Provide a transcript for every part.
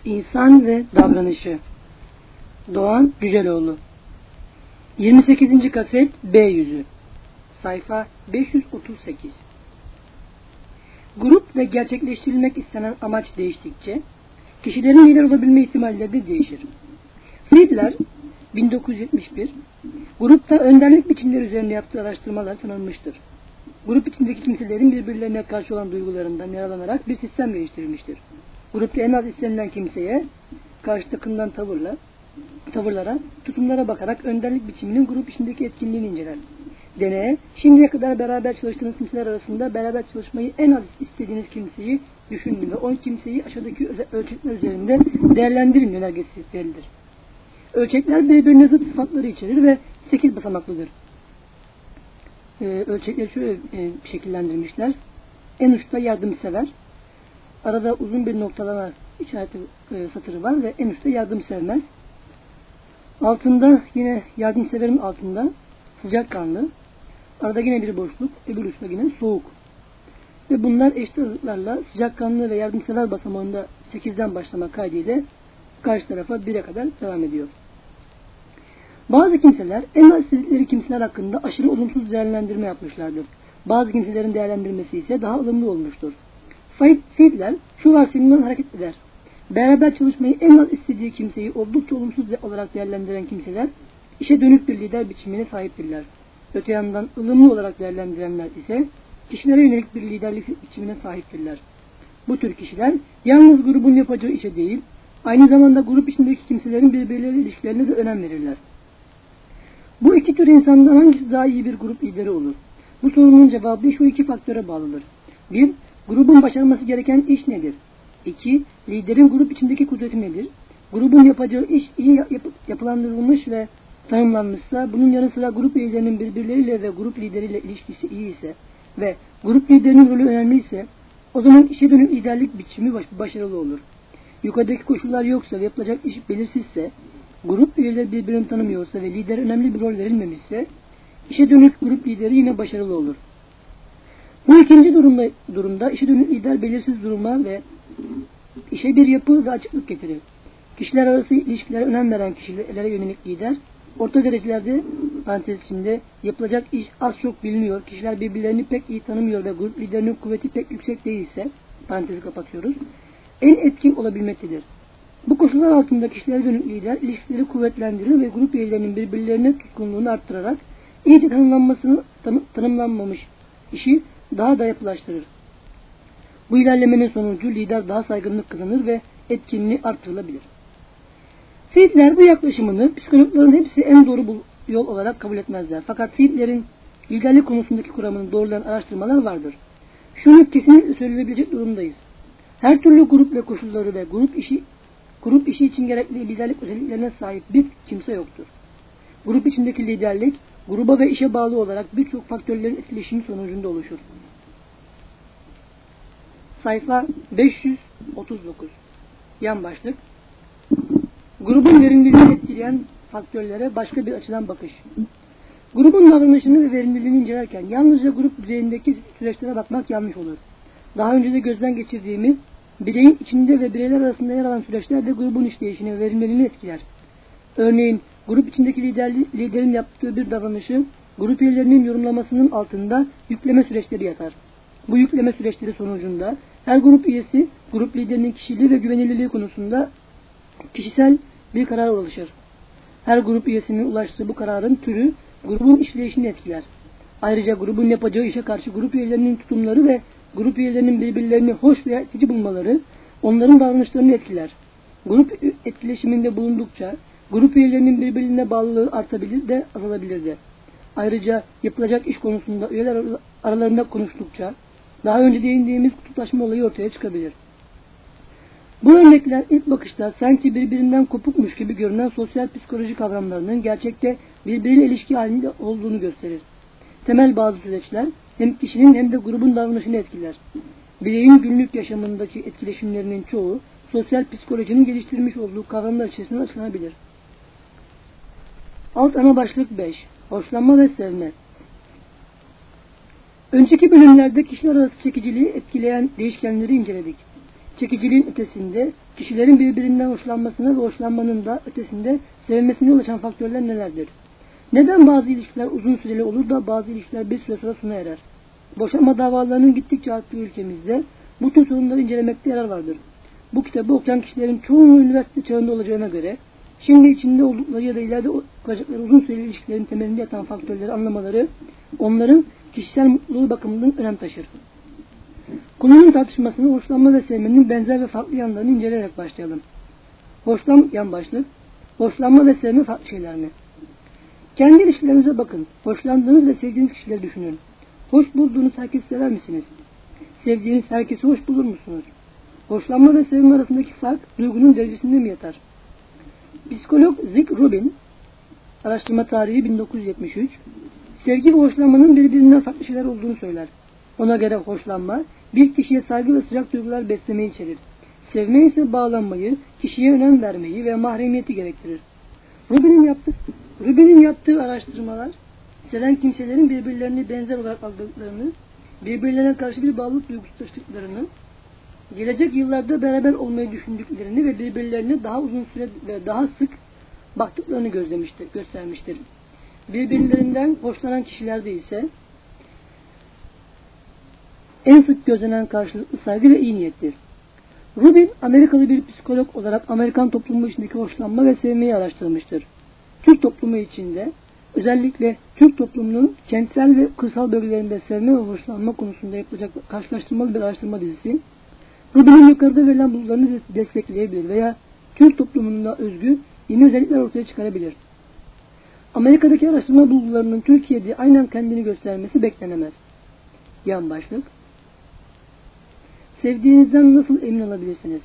İnsan ve davranışı. Doğan Güceloğlu. 28. kaset B yüzü. Sayfa 538. Grup ve gerçekleştirilmek istenen amaç değiştikçe kişilerin lider olabilme ihtimalleri de değişir. Friedler 1971 grupta önderlik biçimleri üzerine yaptığı araştırmalar tanınmıştır. Grup içindeki kimselerin birbirlerine karşı olan duygularından yararlanarak bir sistem geliştirilmiştir. Grupta en az istenilen kimseye karşı takılan tavırlara, tutumlara bakarak önderlik biçiminin grup içindeki etkinliğini inceler. Deneye, şimdiye kadar beraber çalıştığınız kimseler arasında beraber çalışmayı en az istediğiniz kimseyi düşünün ve o kimseyi aşağıdaki ölçekler üzerinde değerlendirin yönergesi verilir. Ölçekler birbirine zıt sıfatları içerir ve 8 basamaklıdır. Ölçekleri şöyle şekillendirmişler. En uçta yardımsever. Arada uzun bir noktalama işareti satırı var ve en üstte yardımsevmez. Altında yine yardımseverin altında sıcakkanlı. Arada yine bir boşluk. Öbür uçta yine soğuk. Ve bunlar eşit aralıklarla sıcakkanlı ve yardımsever basamağında 8'den başlama kaydıyla karşı tarafa 1'e kadar devam ediyor. Bazı kimseler en az istedikleri kimseler hakkında aşırı olumsuz değerlendirme yapmışlardır. Bazı kimselerin değerlendirmesi ise daha ılımlı olmuştur. Friedler şu varsayımdan hareket eder. Beraber çalışmayı en az istediği kimseyi oldukça olumsuz olarak değerlendiren kimseler işe dönük bir lider biçimine sahiptirler. Öte yandan ılımlı olarak değerlendirenler ise kişilere yönelik bir liderlik biçimine sahiptirler. Bu tür kişiler yalnız grubun yapacağı işe değil, aynı zamanda grup içindeki kimselerin birbirleriyle ilişkilerine de önem verirler. Bu iki tür insandan hangisi daha iyi bir grup lideri olur? Bu sorunun cevabı şu iki faktöre bağlıdır. 1. Grubun başarması gereken iş nedir? 2. Liderin grup içindeki kudreti nedir? Grubun yapacağı iş iyi yapılandırılmış ve tanımlanmışsa, bunun yanı sıra grup üyelerinin birbirleriyle ve grup lideriyle ilişkisi iyi ise ve grup liderinin rolü önemli ise, o zaman işe dönük liderlik biçimi başarılı olur. Yukarıdaki koşullar yoksa ve yapılacak iş belirsizse, grup üyeleri birbirini tanımıyorsa ve lider önemli bir rol verilmemişse, işe dönük grup lideri yine başarılı olur. Bu ikinci durumda işe dönük lider belirsiz duruma ve işe bir yapı ve açıklık getirir. Kişiler arası ilişkilere önem veren kişilere yönelik lider, orta derecelerde parantez içinde yapılacak iş az çok biliniyor, kişiler birbirlerini pek iyi tanımıyor ve grup liderinin kuvveti pek yüksek değilse, parantezi kapatıyoruz, en etkin olabilmektedir. Bu koşullar altında kişilere dönük lider ilişkileri kuvvetlendirir ve grup üyelerinin birbirlerine tutkunluğunu arttırarak iyice tanımlanmamış işi daha da yapılaştırır. Bu ilerlemenin sonucu lider daha saygınlık kazanır ve etkinliği artırılabilir. Friedler bu yaklaşımını psikologların hepsi en doğru yol olarak kabul etmezler. Fakat Friedler'in liderlik konusundaki kuramını doğrulayan araştırmalar vardır. Şunu kesinlikle söyleyebilecek durumdayız. Her türlü grup ve koşulları ve grup işi için gerekli liderlik özelliklerine sahip bir kimse yoktur. Grup içindeki liderlik, gruba ve işe bağlı olarak birçok faktörlerin etkileşimi sonucunda oluşur. Sayfa 539. Yan başlık. Grubun verimliliğini etkileyen faktörlere başka bir açıdan bakış. Grubun davranışını ve verimliliğini incelerken yalnızca grup düzeyindeki süreçlere bakmak yanlış olur. Daha önce de gözden geçirdiğimiz bireyin içinde ve bireyler arasında yer alan süreçler de grubun işleyişini ve verimliliğini etkiler. Örneğin grup içindeki liderin yaptığı bir davranışı grup üyelerinin yorumlamasının altında yükleme süreçleri yatar. Bu yükleme süreçleri sonucunda her grup üyesi grup liderinin kişiliği ve güvenilirliği konusunda kişisel bir karar ulaşır. Her grup üyesinin ulaştığı bu kararın türü grubun işleyişini etkiler. Ayrıca grubun yapacağı işe karşı grup üyelerinin tutumları ve grup üyelerinin birbirlerini hoş veya itici bulmaları onların davranışlarını etkiler. Grup etkileşiminde bulundukça grup üyelerinin birbirine bağlılığı artabilir de azalabilir de. Ayrıca yapılacak iş konusunda üyeler aralarında konuştukça daha önce değindiğimiz kutuplaşma olayı ortaya çıkabilir. Bu örnekler ilk bakışta sanki birbirinden kopukmuş gibi görünen sosyal psikoloji kavramlarının gerçekte birbiriyle ilişki halinde olduğunu gösterir. Temel bazı süreçler hem kişinin hem de grubun davranışını etkiler. Bireyin günlük yaşamındaki etkileşimlerinin çoğu sosyal psikolojinin geliştirmiş olduğu kavramlar içerisinde açıklanabilir. Alt ana başlık 5. Hoşlanma ve sevme. Önceki bölümlerde kişiler arası çekiciliği etkileyen değişkenleri inceledik. çekiciliğin ötesinde, kişilerin birbirinden hoşlanmasına ve hoşlanmanın da ötesinde sevmesine yol açan faktörler nelerdir? Neden bazı ilişkiler uzun süreli olur da bazı ilişkiler bir süre sonra sona erer? Boşanma davalarının gittikçe arttığı ülkemizde bu tür sorunları incelemekte yarar vardır. Bu kitabı okuyan kişilerin çoğunun üniversite çağında olacağına göre, şimdi içinde oldukları ya da ileride olacakları uzun süreli ilişkilerin temelinde yatan faktörleri anlamaları, onların kişisel mutluluğu bakımından önem taşır. Konunun tartışmasını hoşlanma ve sevmenin benzer ve farklı yanlarını inceleyerek başlayalım. Yan başlık, hoşlanma ve sevme farklı şeyler mi? Kendi ilişkilerinize bakın. Hoşlandığınız ve sevdiğiniz kişileri düşünün. Hoş bulduğunuz herkesi sever misiniz? Sevdiğiniz herkesi hoş bulur musunuz? Hoşlanma ve sevme arasındaki fark duygunun derecesinde mi yatar? Psikolog Zick Rubin, araştırma tarihi 1973, sevgi ve hoşlanmanın birbirinden farklı şeyler olduğunu söyler. Ona göre hoşlanma, bir kişiye saygı ve sıcak duygular beslemeyi içerir. Sevme ise bağlanmayı, kişiye önem vermeyi ve mahremiyeti gerektirir. Rubin'in yaptığı araştırmalar, seven kimselerin birbirlerini benzer olarak algıladıklarını, birbirlerine karşı bir bağlılık duygusu taşıdıklarını, gelecek yıllarda beraber olmayı düşündüklerini ve birbirlerine daha uzun süre ve daha sık baktıklarını göstermiştir. Birbirlerinden hoşlanan kişilerde ise en sık gözlenen karşılıklı saygı ve iyi niyettir. Rubin, Amerikalı bir psikolog olarak Amerikan toplumu içindeki hoşlanma ve sevmeyi araştırmıştır. Türk toplumu içinde, özellikle Türk toplumunun kentsel ve kırsal bölgelerinde sevme ve hoşlanma konusunda yapılacak karşılaştırmalı bir araştırma dizisi, Rubin'in yukarıda verilen bulgularını destekleyebilir veya Türk toplumuna özgü yeni özellikler ortaya çıkarabilir. Amerika'daki araştırma bulgularının Türkiye'de aynen kendini göstermesi beklenemez. Yan başlık. Sevdiğinizden nasıl emin olabilirsiniz?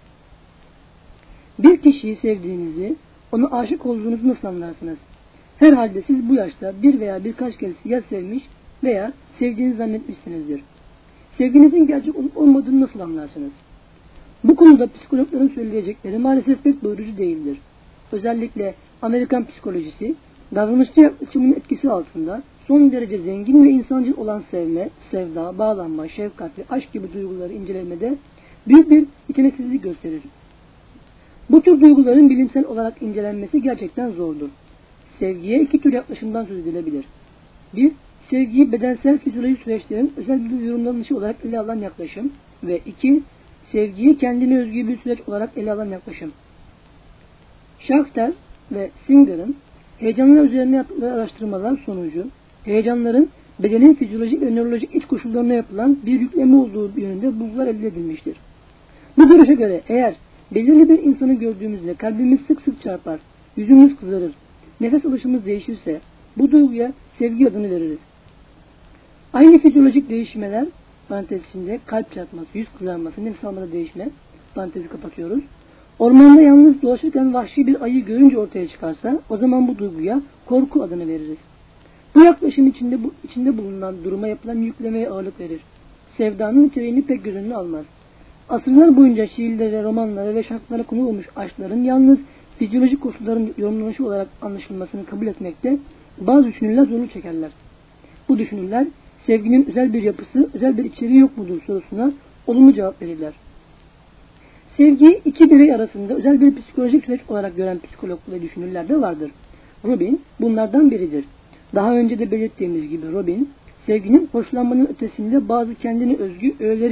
Bir kişiyi sevdiğinizi, ona aşık olduğunuzu nasıl anlarsınız? Herhalde siz bu yaşta bir veya birkaç kez ya sevmiş veya sevdiğinizi zannetmişsinizdir. Sevginizin gerçek olup olmadığını nasıl anlarsınız? Bu konuda psikologların söyleyecekleri maalesef pek doyurucu değildir. Özellikle Amerikan psikolojisi, davranışçı yaklaşımın etkisi altında son derece zengin ve insancıl olan sevme, sevda, bağlanma, şefkat ve aşk gibi duyguları incelemede büyük bir yeteneksizlik gösterir. Bu tür duyguların bilimsel olarak incelenmesi gerçekten zordur. Sevgiye iki tür yaklaşımdan söz edilebilir. 1. Sevgiyi bedensel fizyolojik süreçlerin özel bir yorumlanışı olarak ele alan yaklaşım ve 2. Sevgiyi kendine özgü bir süreç olarak ele alan yaklaşım. Schachter ve Singer'ın heyecanlar üzerine yaptıkları araştırmalar sonucu heyecanların bedenin fizyolojik ve nörolojik iç koşullarına yapılan bir yükleme olduğu yönünde bulgular elde edilmiştir. Bu görüşe göre eğer belirli bir insanı gördüğümüzde kalbimiz sık sık çarpar, yüzümüz kızarır, nefes alışımız değişirse bu duyguya sevgi adını veririz. Aynı fizyolojik değişmeler, parantez içinde kalp çarpması, yüz kızarması, nefes almada değişme, parantezi kapatıyoruz. Ormanda yalnız dolaşırken vahşi bir ayı görünce ortaya çıkarsa o zaman bu duyguya korku adını veririz. Bu yaklaşım içinde bulunan duruma yapılan yüklemeye ağırlık verir. Sevdanın içeriğini pek göz önüne almaz. Asırlar boyunca şiirlere, romanlara ve şarkılara konu olmuş aşkların yalnız fizyolojik koşulların yorumlanışı olarak anlaşılmasını kabul etmekte bazı düşünürler zorluk çekerler. Bu düşünürler sevginin özel bir yapısı, özel bir içeriği yok mudur sorusuna olumlu cevap verirler. Sevgiyi iki birey arasında özel bir psikolojik süreç olarak gören psikolog ve düşünürler de vardır. Rubin bunlardan biridir. Daha önce de belirttiğimiz gibi Rubin, sevginin hoşlanmanın ötesinde bazı kendine özgü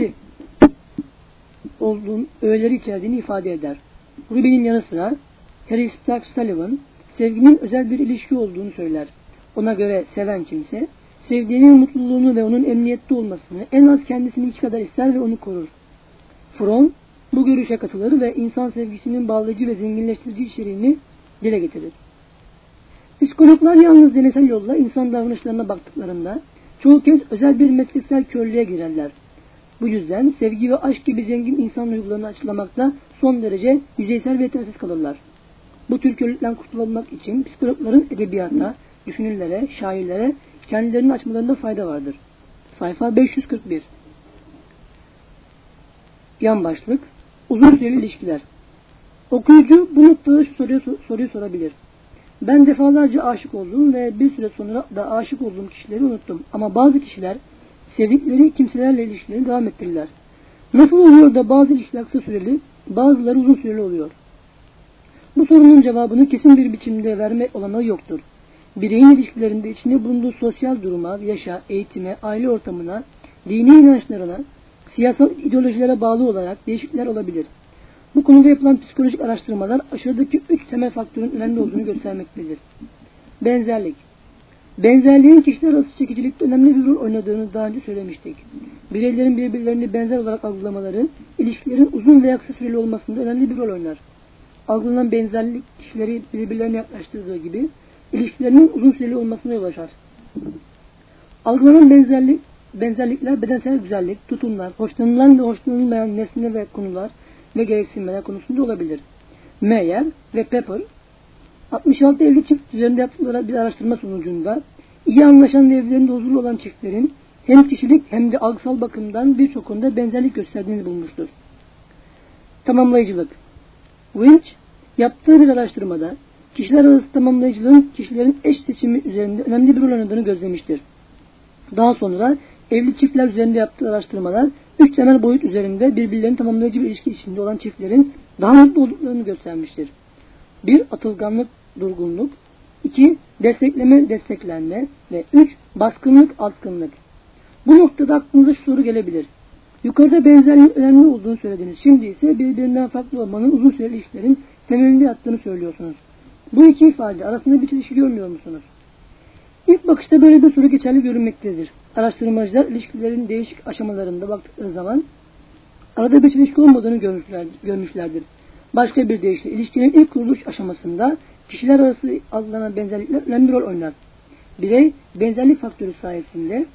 öğeleri içerdiğini ifade eder. Rubin'in yanı sıra Harry Stark Sullivan, sevginin özel bir ilişki olduğunu söyler. Ona göre seven kimse, sevdiğinin mutluluğunu ve onun emniyette olmasını en az kendisininki kadar ister ve onu korur. Fromm bu görüşe katılır ve insan sevgisinin bağlayıcı ve zenginleştirici içeriğini dile getirir. Psikologlar yalnız deneysel yolla insan davranışlarına baktıklarında çoğu kez özel bir metresel körlüğe girerler. Bu yüzden sevgi ve aşk gibi zengin insan duygularını açıklamakta son derece yüzeysel ve yetersiz kalırlar. Bu tür körlükten kurtulabilmek için psikologların edebiyata, düşünürlere, şairlere kendilerini açmalarında fayda vardır. Sayfa 541. Yan başlık, uzun süreli ilişkiler. Okuyucu bu noktada şu soruyu sorabilir. Ben defalarca aşık oldum ve bir süre sonra da aşık olduğum kişileri unuttum. Ama bazı kişiler sevdikleri kimselerle ilişkilerini devam ettirirler. Nasıl oluyor da bazı ilişkiler kısa süreli, bazıları uzun süreli oluyor? Bu sorunun cevabını kesin bir biçimde verme olanağı yoktur. Bireyin ilişkilerinde içinde bulunduğu sosyal duruma, yaşa, eğitime, aile ortamına, dini inançlarına, siyasal ideolojilere bağlı olarak değişiklikler olabilir. Bu konuda yapılan psikolojik araştırmalar aşağıdaki 3 temel faktörün önemli olduğunu göstermektedir. Benzerlik. Benzerliğin kişiler arası çekicilikte önemli bir rol oynadığını daha önce söylemiştik. Bireylerin birbirlerini benzer olarak algılamaları, ilişkilerin uzun veya kısa süreli olmasında önemli bir rol oynar. Algılanan benzerlik kişileri birbirlerine yaklaştırdığı gibi, ilişkilerinin uzun süreli olmasına yol açar. Algılanan benzerlikler bedensel güzellik, tutumlar, hoşlanılan ve hoşlanılmayan nesne ve konular ve gereksinmeler konusunda olabilir. Meyer ve Pepper, 66 evli çift üzerinde yaptıkları bir araştırma sonucunda iyi anlaşan ve evlerinde huzurlu olan çiftlerin hem kişilik hem de algısal bakımdan birçok konuda benzerlik gösterdiğini bulmuştur. Tamamlayıcılık. Winch, yaptığı bir araştırmada kişiler arası tamamlayıcılığın kişilerin eş seçimi üzerinde önemli bir rol oynadığını gözlemiştir. Daha sonra evli çiftler üzerinde yaptığı araştırmalar 3 temel boyut üzerinde birbirlerini tamamlayıcı bir ilişki içinde olan çiftlerin daha mutlu olduklarını göstermiştir. 1. Atılganlık, durgunluk. 2. Destekleme, desteklenme. Ve 3. Baskınlık, atkınlık. Bu noktada aklınıza şu soru gelebilir. Yukarıda benzerliğin önemli olduğunu söylediniz. Şimdi ise birbirinden farklı olmanın uzun süreli ilişkilerin temelinde yattığını söylüyorsunuz. Bu iki ifade arasında bir çelişki görmüyor musunuz? İlk bakışta böyle bir soru geçerli görünmektedir. Araştırmacılar ilişkilerin değişik aşamalarında baktıkları zaman arada bir çelişki olmadığını görmüşlerdir. Başka bir deyişle ilişkinin ilk kuruluş aşamasında kişiler arası algılanan benzerlikler önemli rol oynar. Birey benzerlik faktörü sayesinde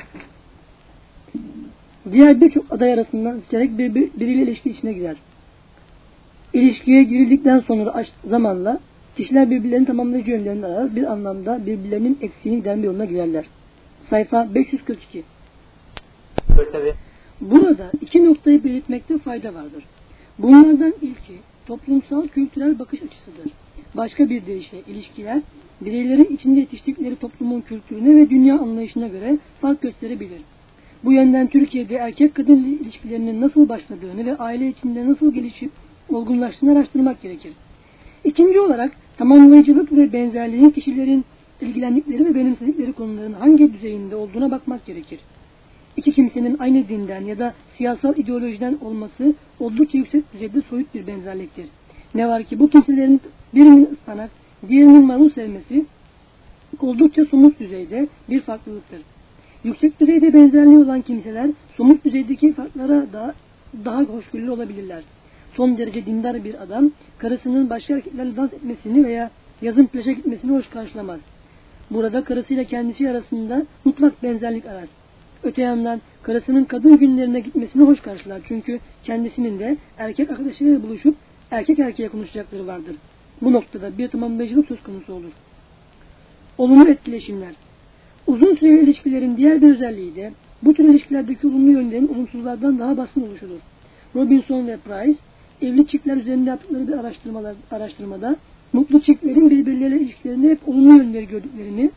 diğer birçok aday arasından seçerek biriyle ilişki içine girer. İlişkiye girildikten sonra zamanla kişiler birbirlerinin tamamlayıcı yönlerini arar, bir anlamda birbirlerinin eksiğini giderme yoluna girerler. Sayfa 542. Burada iki noktayı belirtmekte fayda vardır. Bunlardan ilki toplumsal kültürel bakış açısıdır. Başka bir deyişle ilişkiler bireylerin içinde yetiştikleri toplumun kültürüne ve dünya anlayışına göre fark gösterebilir. Bu yönden Türkiye'de erkek-kadın ilişkilerinin nasıl başladığını ve aile içinde nasıl gelişip olgunlaştığını araştırmak gerekir. İkinci olarak tamamlayıcılık ve benzerliğin kişilerin ilgilendikleri ve benimsedikleri konuların hangi düzeyinde olduğuna bakmak gerekir. İki kimsenin aynı dinden ya da siyasal ideolojiden olması oldukça yüksek düzeyde soyut bir benzerliktir. Ne var ki bu kimselerin birinin ıspanak, diğerinin marul sevmesi oldukça somut düzeyde bir farklılıktır. Yüksek düzeyde benzerliği olan kimseler somut düzeydeki farklara daha hoşgörülü olabilirler. Son derece dindar bir adam karısının başka erkeklerle dans etmesini veya yazın plaja gitmesini hoş karşılamaz. Burada karısıyla kendisi arasında mutlak benzerlik arar. Öte yandan karısının kadın günlerine gitmesini hoş karşılar. Çünkü kendisinin de erkek arkadaşıyla buluşup erkek erkeğe konuşacakları vardır. Bu noktada bir tamamlayıcılık söz konusu olur. Olumlu etkileşimler. Uzun süreli ilişkilerin diğer bir özelliği de bu tür ilişkilerdeki olumlu yönlerin olumsuzlardan daha baskın oluşudur. Robinson ve Price evli çiftler üzerinde yaptıkları bir araştırmada mutlu çiftlerin birbirleriyle ilişkilerinde hep olumlu yönleri gördüklerini,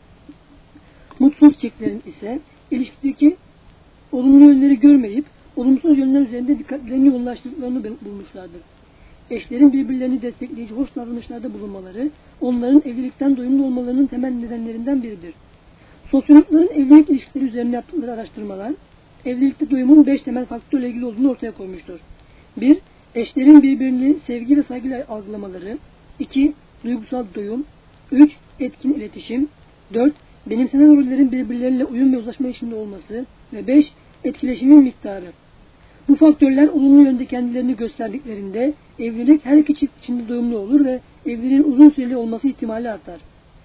mutsuz çiftlerin ise ilişkideki olumlu yönleri görmeyip olumsuz yönler üzerinde dikkatlerini yoğunlaştırdıklarını bulmuşlardır. Eşlerin birbirlerini destekleyici hoş davranışlarda bulunmaları, onların evlilikten doyumlu olmalarının temel nedenlerinden biridir. Sosyologların evlilik ilişkileri üzerine yaptıkları araştırmalar, evlilikte doyumun 5 temel faktörle ilgili olduğunu ortaya koymuştur. 1. Eşlerin birbirini sevgi ve saygıyla algılamaları. 2. Duygusal doyum. 3. Etkin iletişim. 4. Benimsenen rollerin birbirleriyle uyum ve uzlaşma içinde olması. Ve 5. Etkileşimin miktarı. Bu faktörler olumlu yönde kendilerini gösterdiklerinde evlilik her iki çift içinde doyumlu olur ve evliliğin uzun süreli olması ihtimali artar.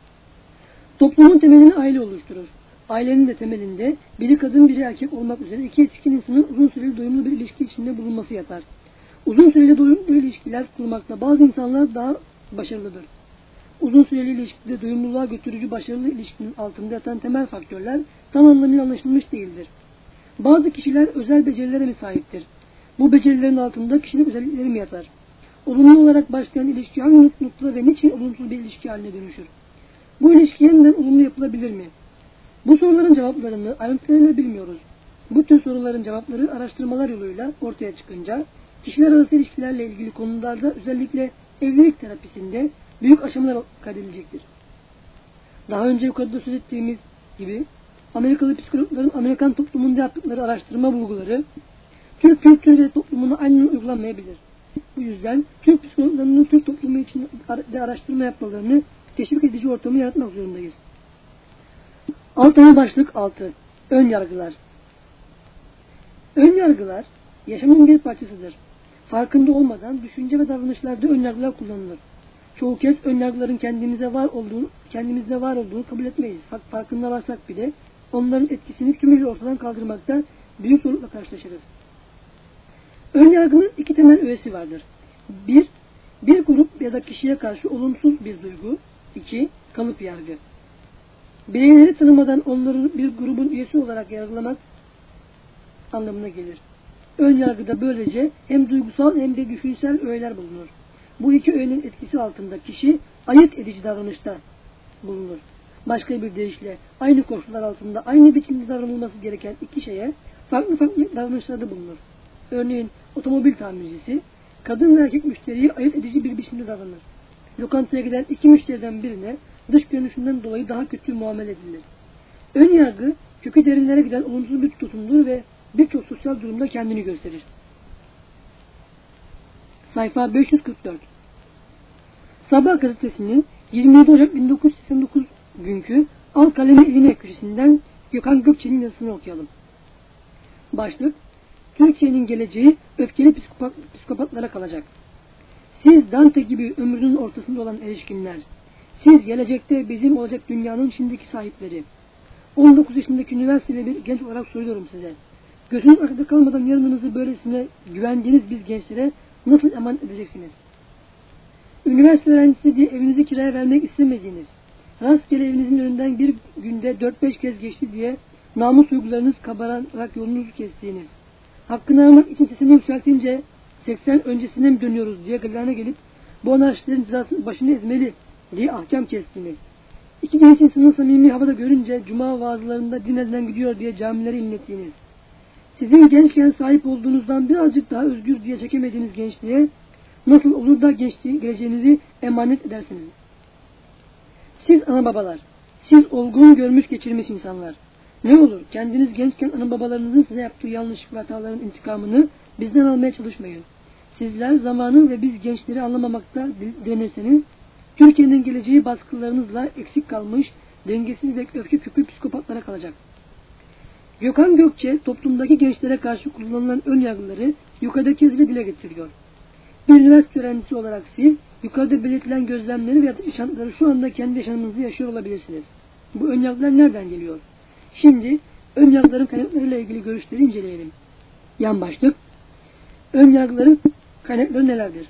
Toplumun temelini aile oluşturur. Ailenin de temelinde biri kadın biri erkek olmak üzere iki yetişkin insanın uzun süreli doyumlu bir ilişki içinde bulunması yatar. Uzun süreli doyumlu ilişkiler kurmakta bazı insanlar daha başarılıdır. Uzun süreli ilişkide doyumluluğa götürücü başarılı ilişkinin altında yatan temel faktörler tam anlamıyla anlaşılmış değildir. Bazı kişiler özel becerilere mi sahiptir? Bu becerilerin altında kişilik özellikleri mi yatar? Olumlu olarak başlayan ilişki hangi noktada ve niçin olumsuz bir ilişki haline dönüşür? Bu ilişki yeniden olumlu yapılabilir mi? Bu soruların cevaplarını ayrıntılarıyla bilmiyoruz. Bu tür soruların cevapları araştırmalar yoluyla ortaya çıkınca kişiler arası ilişkilerle ilgili konularda özellikle evlilik terapisinde büyük aşamalar kaydedilecektir. Daha önce yukarıda söz ettiğimiz gibi Amerikalı psikologların Amerikan toplumunda yaptıkları araştırma bulguları Türk kültürü ve toplumuna aynen uygulanmayabilir. Bu yüzden Türk psikologlarının Türk toplumu için de araştırma yapmalarını teşvik edici ortamı yaratmak zorundayız. Alt ana başlık 6. Ön yargılar. Ön yargılar yaşamın bir parçasıdır. Farkında olmadan düşünce ve davranışlarda ön yargılar kullanılır. Çoğu kez ön yargıların kendimizde var olduğunu kabul etmeyiz. Farkında varsak bile onların etkisini tümüyle ortadan kaldırmakta büyük zorlukla karşılaşırız. Ön yargının iki temel öğesi vardır. 1. Bir grup ya da kişiye karşı olumsuz bir duygu. 2. Kalıp yargı. Bireyleri tanımadan onları bir grubun üyesi olarak yargılamak anlamına gelir. Ön yargıda böylece hem duygusal hem de düşünsel öğeler bulunur. Bu iki öğenin etkisi altında kişi ayırt edici davranışta bulunur. Başka bir deyişle aynı koşullar altında aynı biçimde davranılması gereken iki şeye farklı davranışlarda bulunur. Örneğin otomobil tamircisi kadın ve erkek müşteriyi ayırt edici bir biçimde davranır. Lokantaya giden iki müşteriden birine dış görünüşünden dolayı daha kötü muamele edilir. Ön yargı kökü derinlere giden olumsuz bir tutumdur ve birçok sosyal durumda kendini gösterir. Sayfa 544. Sabah gazetesinin 27 Ocak 1989 günkü Al Kalemi Eline köşesinden Gökhan Gökçe'nin yazısını okuyalım. Başlık: Türkiye'nin geleceği öfkeli psikopatlara kalacak. Siz Dante gibi ömrünün ortasında olan erişkinler, siz gelecekte bizim olacak dünyanın şimdiki sahipleri. 19 yaşındaki üniversiteli bir genç olarak soruyorum size. Gözünüz arkada kalmadan yarınınızı böylesine güvendiğiniz biz gençlere nasıl emanet edeceksiniz? Üniversite öğrencisi diye evinizi kiraya vermek istemediğiniz, rastgele evinizin önünden bir günde 4-5 kez geçti diye namus duygularınız kabararak yolunuzu kestiğiniz, hakkını aramak için sesini yükseltince 80 öncesine mi dönüyoruz diye gırlağına gelip bu anarşistlerin cezasını başını ezmeli diye ahkam kestiğiniz, iki genç insanın samimi havada görünce cuma vaazlarında din elden gidiyor diye camileri inlettiğiniz, sizin gençken sahip olduğunuzdan birazcık daha özgür diye çekemediğiniz gençliğe nasıl olur da geleceğinizi emanet edersiniz? Siz ana babalar, siz olgun görmüş geçirmiş insanlar, ne olur kendiniz gençken ana babalarınızın size yaptığı yanlış ve hataların intikamını bizden almaya çalışmayın. Sizler zamanı ve biz gençleri anlamamakta direnirseniz, Türkiye'nin geleceği baskılarınızla eksik kalmış, dengesiz ve öfke küpü psikopatlara kalacak. Gökhan Gökçe, toplumdaki gençlere karşı kullanılan ön yargıları yukarıdaki yazıyla dile getiriyor. Bir üniversite öğrencisi olarak siz, yukarıda belirtilen gözlemleri veya yaşantıları şu anda kendi yaşamınızda yaşıyor olabilirsiniz. Bu ön yargılar nereden geliyor? Şimdi ön yargıların kaynaklarıyla ilgili görüşleri inceleyelim. Yan başlık: ön yargıların kaynakları nelerdir?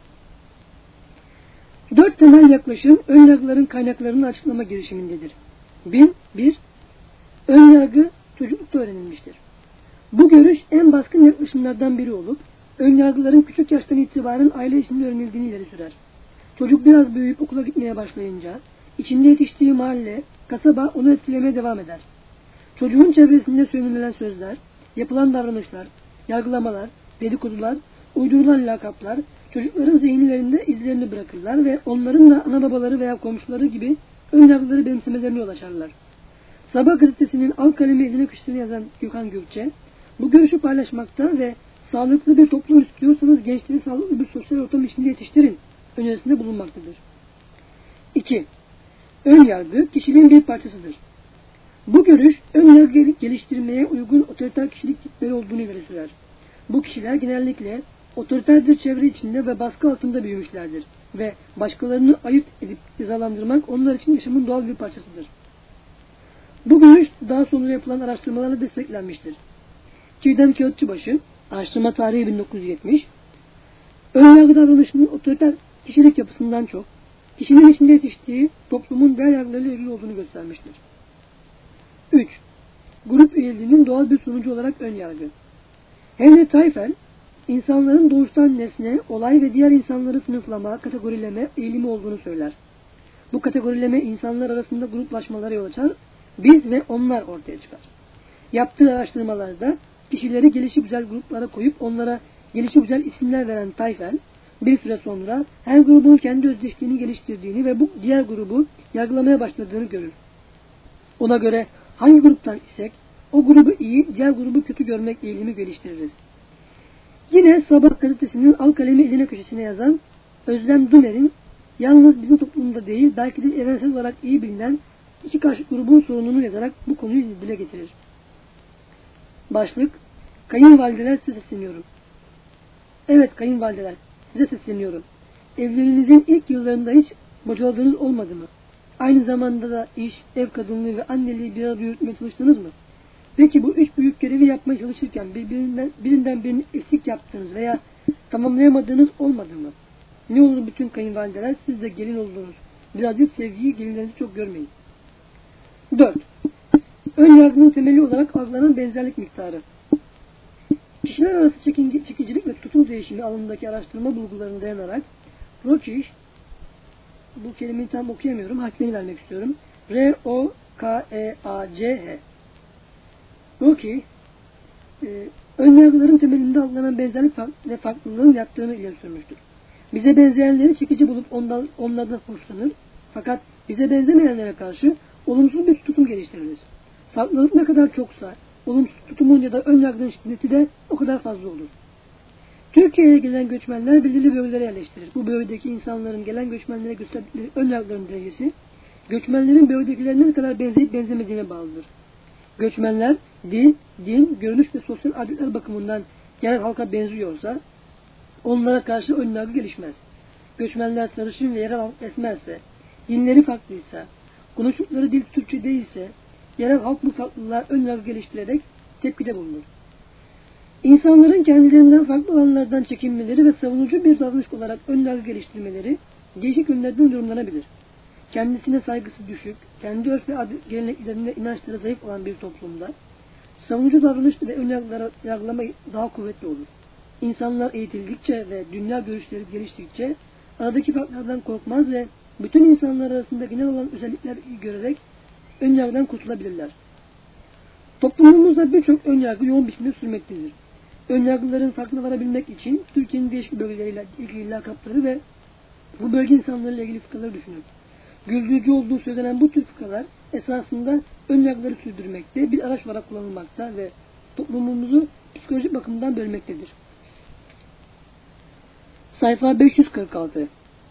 4 temel yaklaşım ön yargıların kaynaklarını açıklama girişimindedir. 1. Ön yargı çocuklukta öğrenilmiştir. Bu görüş en baskın yaklaşımlardan biri olup, ön yargıların küçük yaştan itibaren aile içinde öğrenildiğini ileri sürer. Çocuk biraz büyüyüp okula gitmeye başlayınca, içinde yetiştiği mahalle, kasaba onu etkilemeye devam eder. Çocuğun çevresinde söylenilen sözler, yapılan davranışlar, yargılamalar, dedikodular, uydurulan lakaplar, çocukların zihinlerinde izlerini bırakırlar ve onların da ana babaları veya komşuları gibi ön yargıları benimsemelerine yol açarlar. Sabah gazetesinin Al Kalemi Eline köşesini yazan Gökhan Gökçe, bu görüşü paylaşmakta ve sağlıklı bir toplum istiyorsanız gençleri sağlıklı bir sosyal ortam içinde yetiştirin önerisinde bulunmaktadır. 2. Ön yargı kişiliğin bir parçasıdır. Bu görüş ön yargı geliştirmeye uygun otoriter kişilik tipleri olduğunu ileri sürer. Bu kişiler genellikle otoriter bir çevre içinde ve baskı altında büyümüşlerdir ve başkalarını ayırt edip cezalandırmak onlar için yaşamın doğal bir parçasıdır. Bu görüş daha sonra yapılan araştırmalarla desteklenmiştir. Çiğdem Kağıtçıbaşı, araştırma tarihi 1970, ön yargı davranışının otoriter kişilik yapısından çok, kişinin içinde yetiştiği toplumun değer yargılarıyla ilgili olduğunu göstermiştir. 3. Grup üyeliğinin doğal bir sonucu olarak ön yargı. Henry Tayfel, insanların doğuştan nesne, olay ve diğer insanları sınıflama, kategorileme eğilimi olduğunu söyler. Bu kategorileme insanlar arasında gruplaşmalara yol açar, biz ve onlar ortaya çıkar. Yaptığı araştırmalarda kişileri gelişigüzel gruplara koyup onlara gelişigüzel isimler veren Tayfel, bir süre sonra her grubun kendi özdeşliğini geliştirdiğini ve bu diğer grubu yargılamaya başladığını görür. Ona göre hangi gruptan isek o grubu iyi, diğer grubu kötü görmek eğilimi geliştiririz. Yine Sabah gazetesinin al kalemi eline köşesine yazan Özlem Duner'in yalnız bizim toplumda değil belki de evrensel olarak iyi bilinen iki karşıt grubun sorununu yazarak bu konuyu dile getirir. Başlık: Kayınvalideler, size sesleniyorum. Evet kayınvalideler, size sesleniyorum. Evliliğinizin ilk yıllarında hiç bocaladığınız olmadı mı? Aynı zamanda da iş, ev kadınlığı ve anneliği bir arada yürütmeye çalıştınız mı? Peki bu üç büyük görevi yapmaya çalışırken birinden birini eksik yaptığınız veya tamamlayamadığınız olmadı mı? Ne olur bütün kayınvalideler, siz de gelin oldunuz. Birazcık sevgiyi, gelinlerinizi çok görmeyin. 4. Ön yargının temeli olarak algılanan benzerlik miktarı. Kişiler arası çekicilik ve tutum değişimi alanındaki araştırma bulgularına dayanarak Rokeach, bu kelimeyi tam okuyamıyorum, harflerini vermek istiyorum. R-O-K-E-A-C-H. Rokeach, önyargıların temelinde algılanan benzerlik ve farklılığın yattığını ileri sürmüştür. Bize benzeyenleri çekici bulup onlardan hoşlanır, fakat bize benzemeyenlere karşı olumsuz bir tutum geliştiririz. Farklılık ne kadar çoksa, olumsuz tutumun ya da önyargının şiddeti de o kadar fazla olur. Türkiye'ye gelen göçmenler belirli bölgelere yerleştirir. Bu bölgedeki insanların gelen göçmenlere gösterdikleri önyargıların derecesi, göçmenlerin bölgedekilerine ne kadar benzeyip benzemediğine bağlıdır. Göçmenler din, görünüş ve sosyal adetler bakımından genel halka benziyorsa, onlara karşı önyargı gelişmez. Göçmenler sarışın ve yerel halk esmerse, dinleri farklıysa, konuştukları dil Türkçe değilse, yerel halk bu farklılığa önyargı geliştirerek tepkide bulunur. İnsanların kendilerinden farklı olanlardan çekinmeleri ve savunucu bir davranış olarak önyargı geliştirmeleri değişik yönlerden yorumlanabilir. Kendisine saygısı düşük, kendi örf ve adet geleneklerine inançları zayıf olan bir toplumda savunucu davranış ve önyargılara yargılama daha kuvvetli olur. İnsanlar eğitildikçe ve dünya görüşleri geliştikçe aradaki farklardan korkmaz ve bütün insanlar arasında genel olan özellikleri görerek önyargıdan kurtulabilirler. Toplumumuzda birçok önyargı yoğun biçimde sürmektedir. Önyargıların farkına varabilmek için Türkiye'nin değişik bölgeleriyle ilgili lakapları ve bu bölge insanlarıyla ilgili fıkraları düşünün. Güldürücü olduğu söylenen bu tür fıkralar esasında önyargıları sürdürmekte, bir araç olarak kullanılmakta ve toplumumuzu psikolojik bakımdan bölmektedir. Sayfa 546.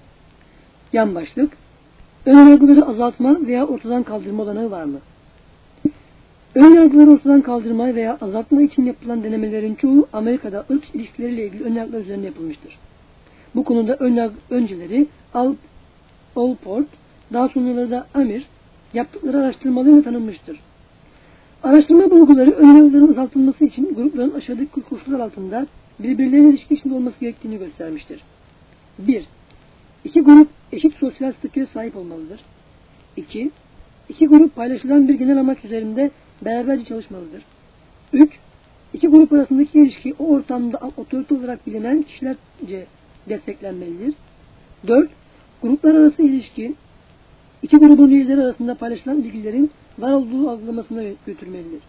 Yan başlık: Önyargıları azaltma veya ortadan kaldırma olanağı var mı? Önyargıları ortadan kaldırma veya azaltma için yapılan denemelerin çoğu Amerika'da ırk ilişkileriyle ilgili önyargılar üzerine yapılmıştır. Bu konuda önceleri Allport, daha sonraları da Amir yaptıkları araştırmalarıyla tanınmıştır. Araştırma bulguları önyargıların azaltılması için grupların aşağıdaki koşullar altında birbirleriyle ilişki içinde olması gerektiğini göstermiştir. 1. İki grup eşit sosyal statüye sahip olmalıdır. 2. İki grup paylaşılan bir genel amaç üzerinde beraberce çalışmalıdır. 3. İki grup arasındaki ilişki o ortamda otorite olarak bilinen kişilerce desteklenmelidir. 4. Gruplar arası ilişki iki grubun üyeleri arasında paylaşılan bilgilerin var olduğu algılamasına götürmelidir.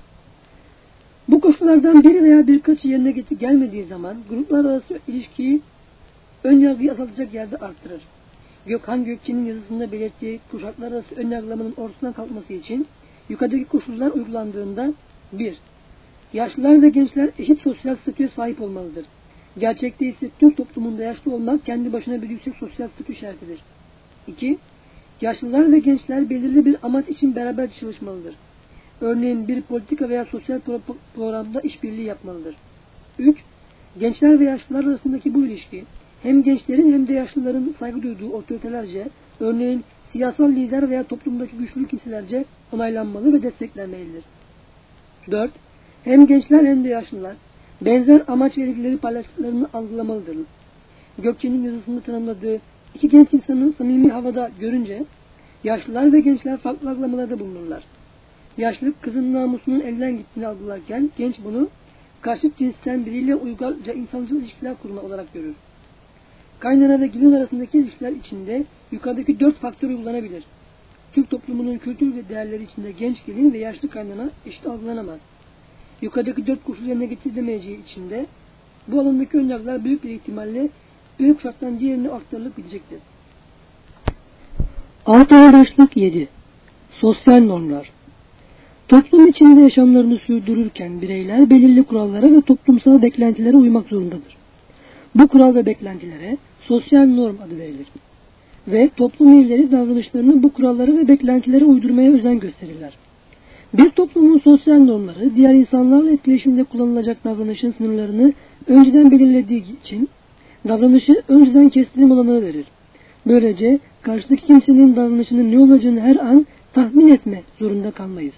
Bu koşullardan biri veya birkaçı yerine gelmediği zaman gruplar arası ilişkiyi önyargıyı azaltacak yerde arttırır. Gökhan Gökçe'nin yazısında belirttiği kuşaklar arası önyargılamanın ortadan kalkması için yukarıdaki koşullar uygulandığında 1. Yaşlılar ve gençler eşit sosyal statüye sahip olmalıdır. Gerçekte ise Türk toplumunda yaşlı olmak kendi başına bir yüksek sosyal statü işaretidir. 2. Yaşlılar ve gençler belirli bir amaç için beraber çalışmalıdır. Örneğin bir politika veya sosyal programda işbirliği yapmalıdır. 3. Gençler ve yaşlılar arasındaki bu ilişki hem gençlerin hem de yaşlıların saygı duyduğu otoritelerce, örneğin siyasal lider veya toplumdaki güçlü kimselerce onaylanmalı ve desteklenmelidir. 4. Hem gençler hem de yaşlılar benzer amaç ve ilgileri paylaştıklarını algılamalıdırlar. Gökçe'nin yazısında tanımladığı iki genç insanı samimi havada görünce yaşlılar ve gençler farklı algılamalarda bulunurlar. Yaşlı kızın namusunun elden gittiğini algılarken genç bunu karşıt cinsten biriyle uygarca insancıl ilişkiler kurma olarak görür. Kaynana ve gelin arasındaki ilişkiler içinde yukarıdaki 4 faktör uygulanabilir. Türk toplumunun kültür ve değerleri içinde genç gelin ve yaşlı kaynana eşit algılanamaz. yukarıdaki 4 koşul yerine getirilemeyeceği için de bu alandaki önyargılar büyük bir ihtimalle bir kuşaktan diğerine aktarılıp gidecektir. Alt başlık 7. Sosyal normlar. Toplum içinde yaşamlarını sürdürürken bireyler belirli kurallara ve toplumsal beklentilere uymak zorundadır. Bu kural ve beklentilere sosyal norm adı verilir. Ve toplum üyeleri davranışlarını bu kurallara ve beklentilere uydurmaya özen gösterirler. Bir toplumun sosyal normları diğer insanlarla etkileşimde kullanılacak davranışın sınırlarını önceden belirlediği için davranışı önceden kestirim olanağı verir. Böylece karşıdaki kimsenin davranışının ne olacağını her an tahmin etme zorunda kalmayız.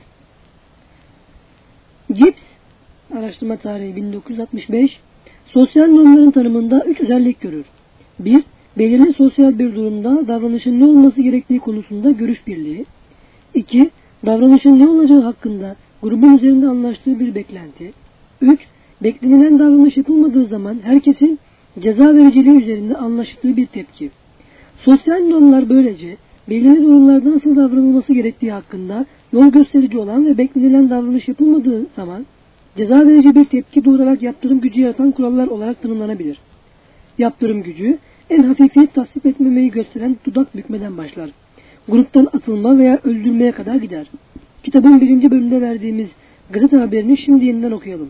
Gibbs, araştırma tarihi 1965, sosyal normların tanımında 3 özellik görür. 1. Belirli sosyal bir durumda davranışın ne olması gerektiği konusunda görüş birliği. 2. Davranışın ne olacağı hakkında grubun üzerinde anlaştığı bir beklenti. 3. Beklenilen davranış yapılmadığı zaman herkesin ceza vericiliği üzerinde anlaştığı bir tepki. Sosyal normlar böylece belirli durumlarda nasıl davranılması gerektiği hakkında yol gösterici olan ve beklenilen davranış yapılmadığı zaman ceza verici bir tepki doğurarak yaptırım gücü yaratan kurallar olarak tanımlanabilir. Yaptırım gücü en hafifiyet tasvip etmemeyi gösteren dudak bükmeden başlar. Gruptan atılma veya öldürmeye kadar gider. Kitabın 1. bölümünde verdiğimiz gazete haberini şimdi yeniden okuyalım.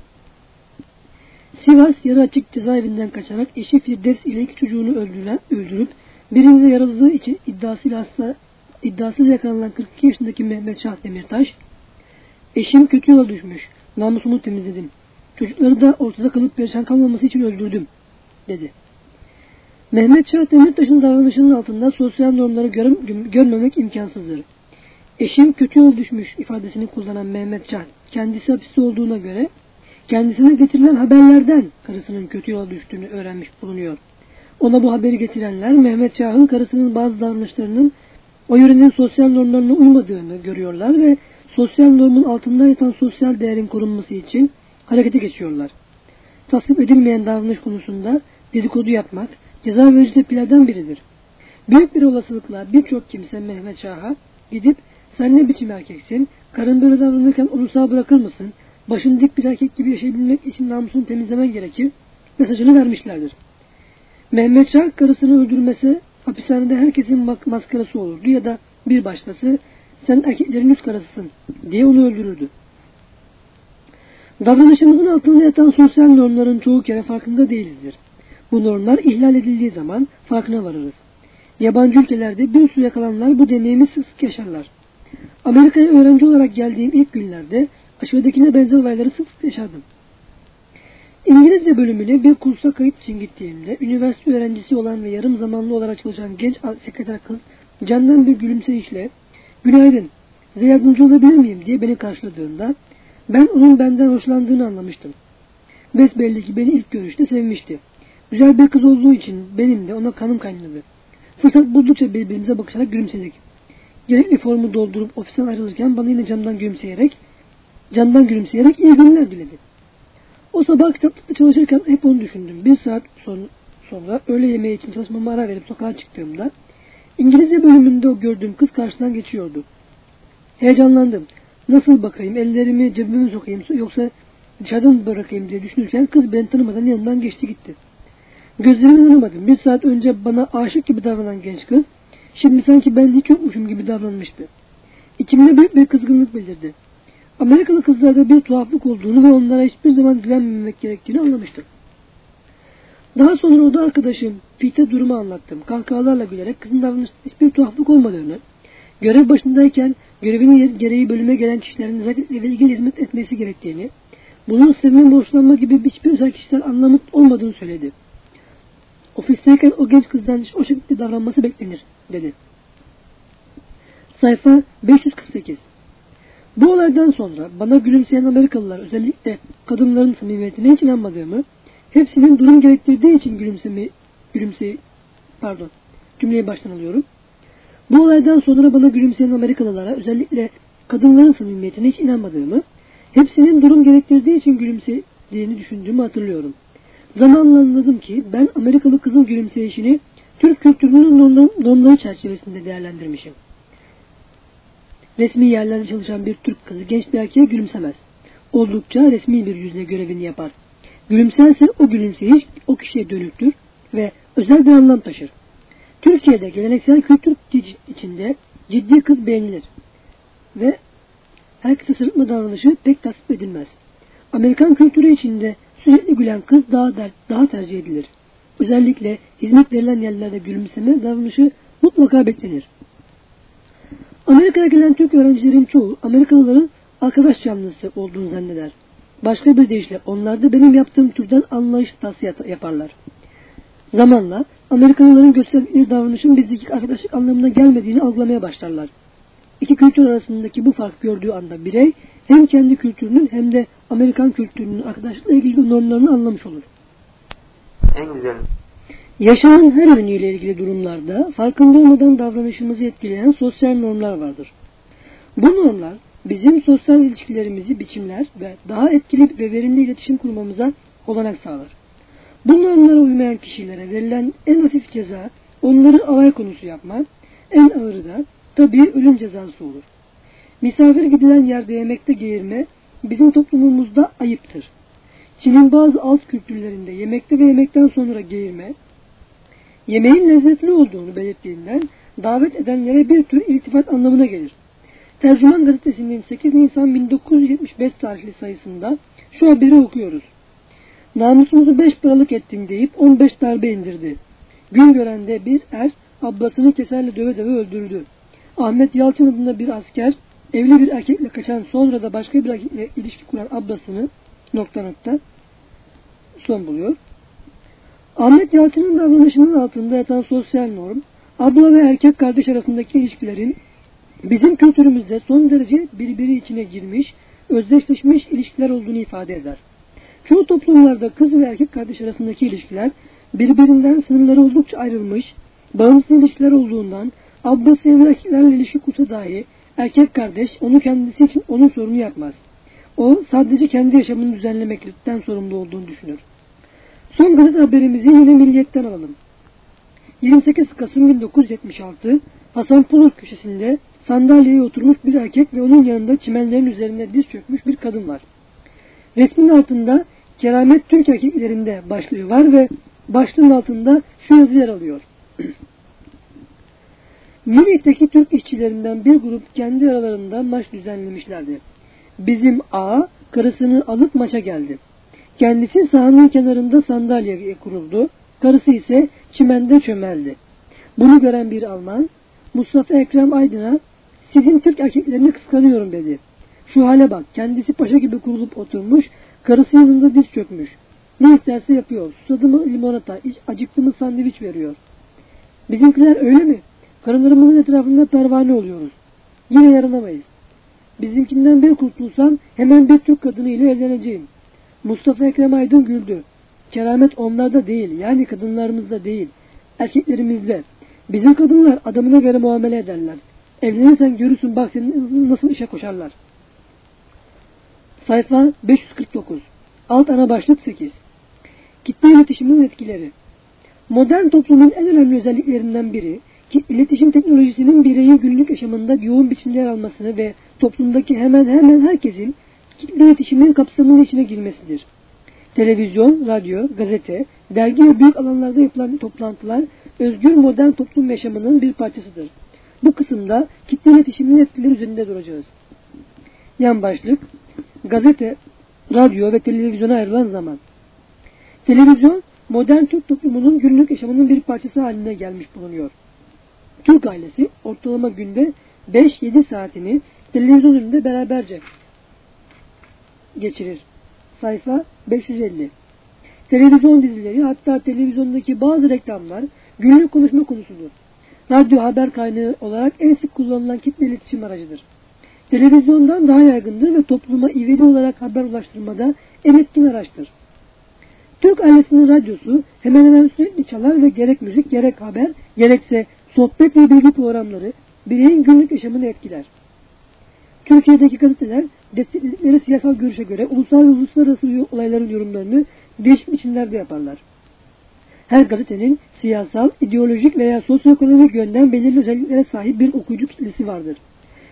Sivas yarı açık cezaevinden kaçarak eşi Firdevs ile 2 çocuğunu öldürüp birini de yaraladığı için iddiasıyla yakalanan 42 yaşındaki Mehmet Şah Demirtaş, eşim kötü yola düşmüş, namusumu temizledim, çocukları da ortada kalıp perişan kalmaması için öldürdüm, dedi. Mehmet Şah Demirtaş'ın davranışının altında sosyal normları görmemek imkansızdır. Eşim kötü yol düşmüş ifadesini kullanan Mehmet Şah, kendisi hapiste olduğuna göre, kendisine getirilen haberlerden karısının kötü yola düştüğünü öğrenmiş bulunuyor. Ona bu haberi getirenler Mehmet Şah'ın karısının bazı davranışlarının o yörenin sosyal normlarına uymadığını görüyorlar ve sosyal normun altında yatan sosyal değerin korunması için harekete geçiyorlar. Tasvip edilmeyen davranış konusunda dedikodu yapmak ceza verici tepkilerden biridir. Büyük bir olasılıkla birçok kimse Mehmet Şah'a gidip sen ne biçim erkeksin, karın böyle davranırken onu sağ bırakır mısın, başın dik bir erkek gibi yaşayabilmek için namusunu temizlemen gerekir mesajını vermişlerdir. Mehmet Şah karısını öldürmese hapishanede herkesin maskarası olurdu ya da bir başkası sen erkeklerin üst karısısın diye onu öldürürdü. Davranışımızın altında yatan sosyal normların çoğu kere farkında değilizdir. Bu normlar ihlal edildiği zaman farkına varırız. Yabancı ülkelerde bir sürü yakalananlar bu deneyimi sık sık yaşarlar. Amerika'ya öğrenci olarak geldiğim ilk günlerde aşağıdakine benzer olayları sık sık yaşardım. İngilizce bölümüne bir kursa kayıt için gittiğimde üniversite öğrencisi olan ve yarım zamanlı olarak çalışan genç sekreter kız candan bir gülümseyişle "Günaydın, size yardımcı olabilir miyim?" diye beni karşıladığında ben onun benden hoşlandığını anlamıştım. Besbelli ki beni ilk görüşte sevmişti. Güzel bir kız olduğu için benim de ona kanım kaynadı. Fırsat buldukça birbirimize bakışarak gülümsedik. Gerekli formu doldurup ofisten ayrılırken bana yine camdan gülümseyerek iyi günler diledi. O sabah kitaplıkta çalışırken hep onu düşündüm. Bir saat sonra öğle yemeği için çalışmama ara verip sokağa çıktığımda İngilizce bölümünde o gördüğüm kız karşıdan geçiyordu. Heyecanlandım. Nasıl bakayım, ellerimi cebime sokayım yoksa dışarıdan mı bırakayım diye düşünürken kız beni tanımadan yanından geçti gitti. Gözlerime inanamadım. Bir saat önce bana aşık gibi davranan genç kız şimdi sanki ben hiç yokmuşum gibi davranmıştı. İçimde büyük bir kızgınlık belirdi. Amerikalı kızlarda bir tuhaflık olduğunu ve onlara hiçbir zaman güvenmemek gerektiğini anlamıştım. Daha sonra oda arkadaşım Pete'e durumu anlattım. Kahkahalarla gülerek kızın davranışında hiçbir tuhaflık olmadığını, görev başındayken görevinin gereği bölüme gelen kişilerin nezaketle ve ilgili hizmet etmesi gerektiğini, bunun sevme borçlanma gibi hiçbir özel kişisel anlamı olmadığını söyledi. Ofisteyken o genç kızdan o şekilde davranması beklenir, dedi. Sayfa 548. Bu olaydan sonra bana gülümseyen Amerikalılar özellikle kadınların samimiyetine hiç inanmadığımı, hepsinin durum gerektirdiği için cümleyi baştan alıyorum. Bu olaydan sonra bana gülümseyen Amerikalılara özellikle kadınların samimiyetine hiç inanmadığımı, hepsinin durum gerektirdiği için gülümsediğini düşündüğümü hatırlıyorum. Zamanla anladım ki ben Amerikalı kızın gülümseyişini Türk kültürünün normları çerçevesinde değerlendirmişim. Resmi yerlerde çalışan bir Türk kızı genç bir erkeğe gülümsemez. oldukça resmi bir yüzle görevini yapar. Gülümserse o gülümseyiş o kişiye dönüktür ve özel bir anlam taşır. Türkiye'de geleneksel kültür içinde ciddi kız beğenilir ve herkese sırıtma davranışı pek tasvip edilmez. Amerikan kültürü içinde sürekli gülen kız daha tercih edilir. Özellikle hizmet verilen yerlerde gülümseme davranışı mutlaka beklenir. Amerika'ya gelen Türk öğrencilerin çoğu Amerikalıların arkadaş canlısı olduğunu zanneder. Başka bir deyişle onlar da benim yaptığım türden anlayış tavsiye yaparlar. Zamanla Amerikalıların gösterdikleri davranışın bizdeki arkadaşlık anlamına gelmediğini algılamaya başlarlar. İki kültür arasındaki bu fark gördüğü anda birey hem kendi kültürünün hem de Amerikan kültürünün arkadaşlıkla ilgili normlarını anlamış olur. En güzel. Yaşanan her yönüyle ilgili durumlarda farkında olmadan davranışımızı etkileyen sosyal normlar vardır. Bu normlar bizim sosyal ilişkilerimizi biçimler ve daha etkili ve verimli iletişim kurmamıza olanak sağlar. Bu normlara uymayan kişilere verilen en hafif ceza onları alay konusu yapmak, en ağırı da tabii ölüm cezası olur. Misafir gidilen yerde yemekte geğirme bizim toplumumuzda ayıptır. Çin'in bazı alt kültürlerinde yemekte ve yemekten sonra geğirme, yemeğin lezzetli olduğunu belirttiğinden davet edenlere bir tür iltifat anlamına gelir. Tercüman gazetesinin 8 Nisan 1975 tarihli sayısında şu haberi okuyoruz. Namusumuzu 5 paralık ettin deyip 15 darbe indirdi. Gün görende bir ablasını keserle döve döve öldürdü. Ahmet Yalçın adında bir asker evli bir erkekle kaçan sonra da başka bir erkekle ilişki kuran ablasını ... son buluyor. Ahmet Yalçın'ın davranışının altında yatan sosyal norm, abla ve erkek kardeş arasındaki ilişkilerin bizim kültürümüzde son derece birbiri içine girmiş, özdeşleşmiş ilişkiler olduğunu ifade eder. Çoğu toplumlarda kız ve erkek kardeş arasındaki ilişkiler birbirinden sınırları oldukça ayrılmış, bağımsız ilişkiler olduğundan ablası ve erkeklerle ilişki kursa dahi erkek kardeş onu kendisi için onun sorunu yapmaz. O sadece kendi yaşamını düzenlemekten sorumlu olduğunu düşünür. Son gazete haberimizi yine Milliyet'ten alalım. 28 Kasım 1976 Hasanpınar köşesinde sandalyeye oturmuş bir erkek ve onun yanında çimenlerin üzerine diz çökmüş bir kadın var. Resmin altında Keramet Türk erkeklerinde başlığı var ve başlığın altında şu yazı yer alıyor. Münih'teki Türk işçilerinden bir grup kendi aralarında maç düzenlemişlerdi. Bizim ağa karısını alıp maça geldi. Kendisi sahanın kenarında sandalyeye kuruldu. Karısı ise çimende çömeldi. Bunu gören bir Alman, Mustafa Ekrem Aydın'a sizin Türk erkeklerini kıskanıyorum dedi. Şu hale bak, kendisi paşa gibi kurulup oturmuş, karısı yanında diz çökmüş. Ne isterse yapıyor, susadı mı limonata, acıktı mı sandviç veriyor. Bizimkiler öyle mi? Karılarımızın etrafında pervane oluyoruz. Yine yaranamayız. Bizimkinden bir kurtulsam hemen bir Türk kadını ile evleneceğim. Mustafa Ekrem Aydın güldü. Keramet onlarda değil, yani kadınlarımızda değil, erkeklerimizde. Bizim kadınlar adamına göre muamele ederler. Evlenirsen görürsün bak seni nasıl işe koşarlar. Sayfa 549. Alt ana başlık 8. Kitle iletişiminin etkileri. Modern toplumun en önemli özelliklerinden biri, iletişim teknolojisinin bireyin günlük yaşamında yoğun biçimde yer almasını ve toplumdaki hemen herkesin kitle iletişiminin kapsamının içine girmesidir. Televizyon, radyo, gazete, dergi ve büyük alanlarda yapılan toplantılar özgür modern toplum yaşamının bir parçasıdır. Bu kısımda kitle iletişiminin etkileri üzerinde duracağız. Yan başlık, gazete, radyo ve televizyona ayrılan zaman. Televizyon, modern Türk toplumunun günlük yaşamının bir parçası haline gelmiş bulunuyor. Türk ailesi ortalama günde 5-7 saatini televizyon önünde beraberce geçirir. Sayfa 550. Televizyon dizileri, hatta televizyondaki bazı reklamlar günlük konuşma konusudur. Radyo haber kaynağı olarak en sık kullanılan kitle iletişim aracıdır. Televizyondan daha yaygındır ve topluma ivedi olarak haber ulaştırmada en etkin araçtır. Türk ailesinin radyosu hemen hemen sürekli çalar ve gerek müzik, gerek haber, gerekse sohbet ve bilgi programları bireyin günlük yaşamını etkiler. Türkiye'deki gazeteler destekledikleri siyasal görüşe göre ulusal ve uluslararası olayların yorumlarını değişik biçimlerde yaparlar. Her gazetenin siyasal, ideolojik veya sosyoekonomik yönden belirli özelliklere sahip bir okuyucu kitlesi vardır.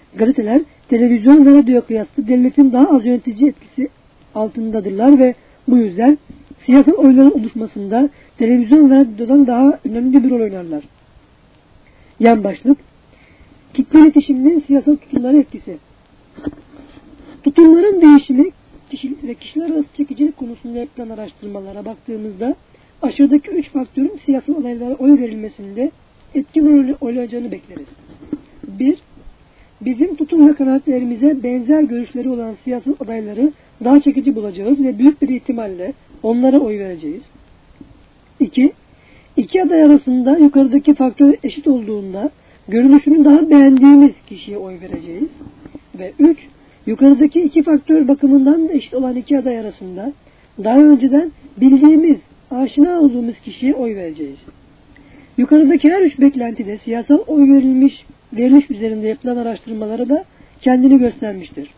Gazeteler, televizyon ve radyoya kıyasla devletin daha az yönetici etkisi altındadırlar ve bu yüzden siyasal oyların oluşmasında televizyon ve radyodan daha önemli bir rol oynarlar. Yan başlık, kitle iletişiminin siyasal tutumlara etkisi. Tutumların değişimi ve kişiler arası çekicilik konusunda yapılan araştırmalara baktığımızda aşağıdaki 3 faktörün siyasal adaylara oy verilmesinde etkin rol oynayacağını bekleriz. 1. Bizim tutum ve kanaatlerimize benzer görüşleri olan siyasal adayları daha çekici bulacağız ve büyük bir ihtimalle onlara oy vereceğiz. 2. İki aday arasında yukarıdaki faktör eşit olduğunda görünüşünü daha beğendiğimiz kişiye oy vereceğiz. Ve 3. Yukarıdaki iki faktör bakımından da eşit olan iki aday arasında daha önceden bildiğimiz, aşina olduğumuz kişiye oy vereceğiz. Yukarıdaki her üç beklentide siyasal oy veriliş üzerinde yapılan araştırmalara da kendini göstermiştir.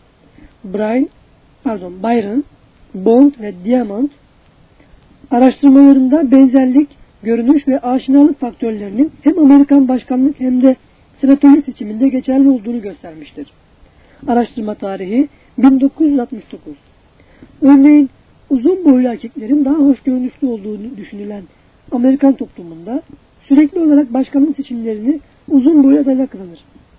Byron, Bond ve Diamond araştırmalarında benzerlik, görünüş ve aşinalık faktörlerinin hem Amerikan başkanlık hem de senatörlük seçiminde geçerli olduğunu göstermiştir. Araştırma tarihi 1969. Örneğin uzun boylu erkeklerin daha hoş görünüşlü olduğunu düşünülen Amerikan toplumunda sürekli olarak başkanlık seçimlerini uzun boylu adaylar kazanır.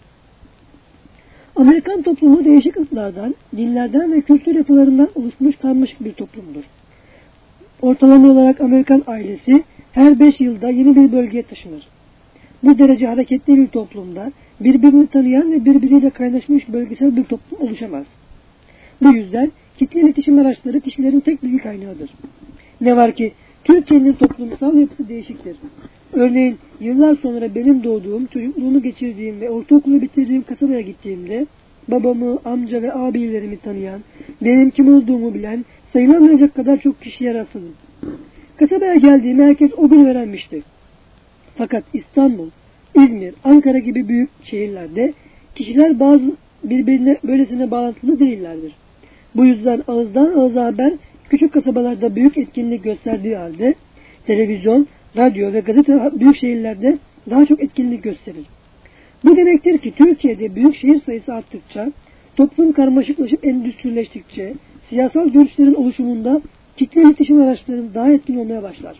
Amerikan toplumu değişik ırklardan, dinlerden ve kültür yapılarından oluşmuş karmaşık bir toplumdur. Ortalama olarak Amerikan ailesi her 5 yılda yeni bir bölgeye taşınır. Bu derece hareketli bir toplumda birbirini tanıyan ve birbiriyle kaynaşmış bölgesel bir toplum oluşamaz. Bu yüzden kitle iletişim araçları kişilerin tek bilgi kaynağıdır. Ne var ki Türkiye'nin toplumsal yapısı değişiktir. Örneğin yıllar sonra benim doğduğum, çocukluğumu geçirdiğim ve ortaokulu bitirdiğim kasabaya gittiğimde babamı, amca ve abilerimi tanıyan, benim kim olduğumu bilen sayılamayacak kadar çok kişiye rastladım. Kasabaya geldiğimde herkes o gün öğrenmişti. Fakat İstanbul, İzmir, Ankara gibi büyük şehirlerde kişiler birbirine böylesine bağlantılı değillerdir. Bu yüzden ağızdan ağıza haber küçük kasabalarda büyük etkinlik gösterdiği halde televizyon, radyo ve gazete büyük şehirlerde daha çok etkinlik gösterir. Bu demektir ki Türkiye'de büyük şehir sayısı arttıkça, toplum karmaşıklaşıp endüstrileştikçe, siyasal görüşlerin oluşumunda kitle iletişim araçlarının daha etkin olmaya başlar.